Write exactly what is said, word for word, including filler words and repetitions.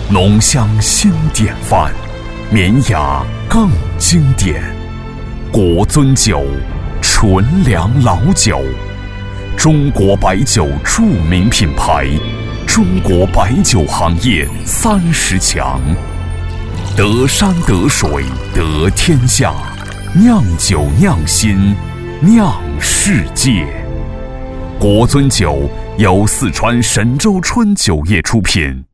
浓香新典范，绵雅更经典。国尊酒，纯粮老酒，中国白酒著名品牌，中国白酒行业三十强，得山得水得天下，酿酒酿心，酿世界。国尊酒由四川神州春酒业出品。